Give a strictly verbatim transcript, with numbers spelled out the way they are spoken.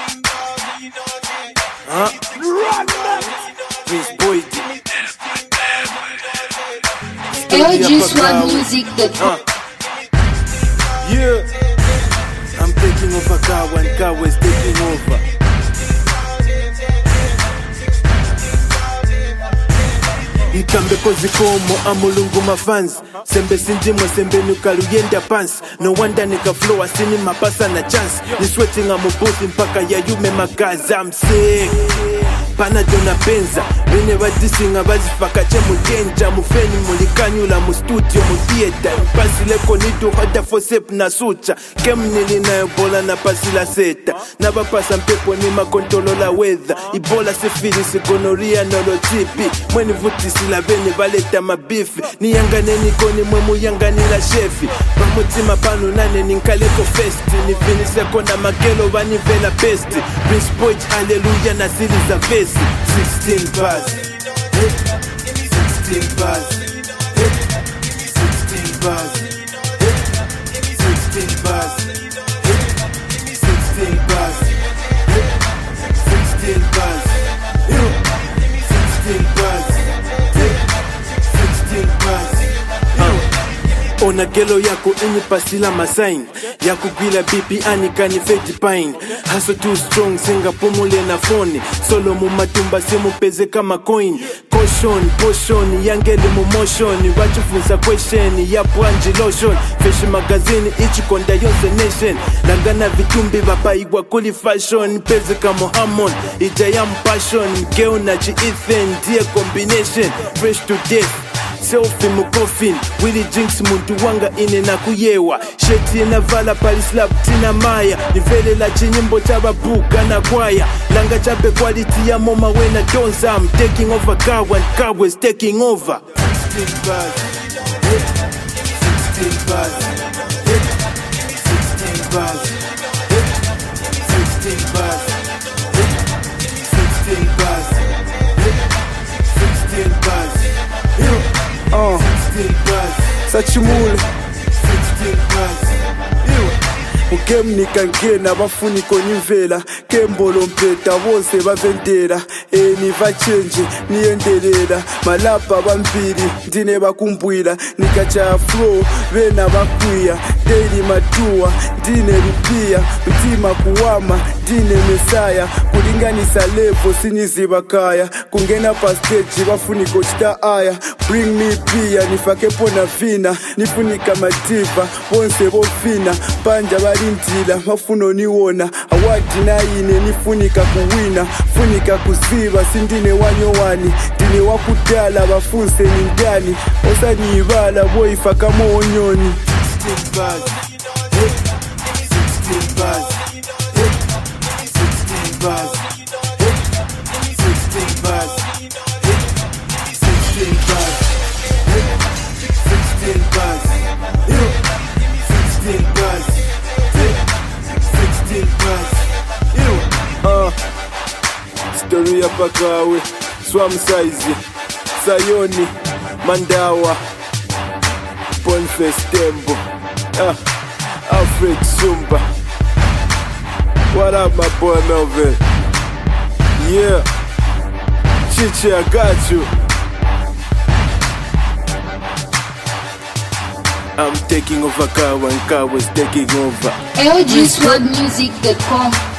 Huh? Prince Boyd. L G Swag Music dot com. Yeah, I'm taking over Kawa and Kawa is taking over. Ikambe kozikomo amulungu mafans sembe sinjimwe sembe nukaluyenda pants. No wonder nika flow asini mapasa na chance. Ni sweating amubuthi mpaka ya yume magaza. I'm sick pana dona benza wene badisinga bazifaka che mudenja mufeni mulikanyula mu studio mu theater pasi leko nido hada for sep na sucha kem nili na ebola na pasi la seta na bapasa mpepo ni makontolo la weather ibola sefiri sigonoria nolotipi mweni vuti sila bene baleta mabifi ni yangane nikoni mwemu yangani la shefi pamutima panu nane ninkaleko festi ni finise kona magelo bani vela besti Prince Boyd hallelujah na sili za vesi sixteen bars, sixteen bars, sixteen bars, sixteen bars, sixteen bars, sixteen bars, sixteen bars, sixteen bars. Ona gelo yako inyi pasila masign yako gwila B P anikani feti pine hustle too strong singa pumule na phone solo mu matumba simu peze kama coin caution potion yangele mu motion wachifunza question ya bwanji lotion fish magazine ichi konda yonse nation langana vitumbi bapaigwa kuli fashion peze kama Hammond ija ya passion geo na chi Ethan dear combination fresh to death selfie mu coffin Willie Jinx muntu wanga ine na kuyewa sheti na vala Paris lab tina maya nivele la chinyimbo chaba buka na kwaya langa chape quality ya moma wena donza I'm taking over Kawa and Kawa is taking over. Sixteen bars, sixteen bars, sixteen bars, sixteen bars, sixteen bars, sixteen bars. Uh, Sachimule sixteen bars. ukemnika ngena bafuniko nimvela kembolo mpeta bose bavendela eni vachenje niyendelela malapa bambili ndine bakumbwila nikacha flow bena bakwiya daily matua ndine lupia mtima kuwama ndine mesaya kulinganisa levo siniziba kaya kungena pa stage bafuniko chita aya bring me pia nifakepo na vina nifunika mativa bonse bofina panja balintila mafuno niwona awadi na ine nifunika kuwina funika kuziba sindine wanyowani ndine wakudala bafunse nindani osanibala boyifa kama onyoni. Sixteen bars, sixteen bars, sixteen bars, sixteen bars, sixteen bars, sixteen bars, sixteen bars, sixteen bars. Uh, story ya Pakawe, Swam Size, Sayoni, Mandawa, Bonfest Tembo, uh, Alfred Zumba. What up, my boy Melvin? Yeah, Chichi, I got you. I'm taking over Kawa and Kawa is taking over. L G Swag Music dot com.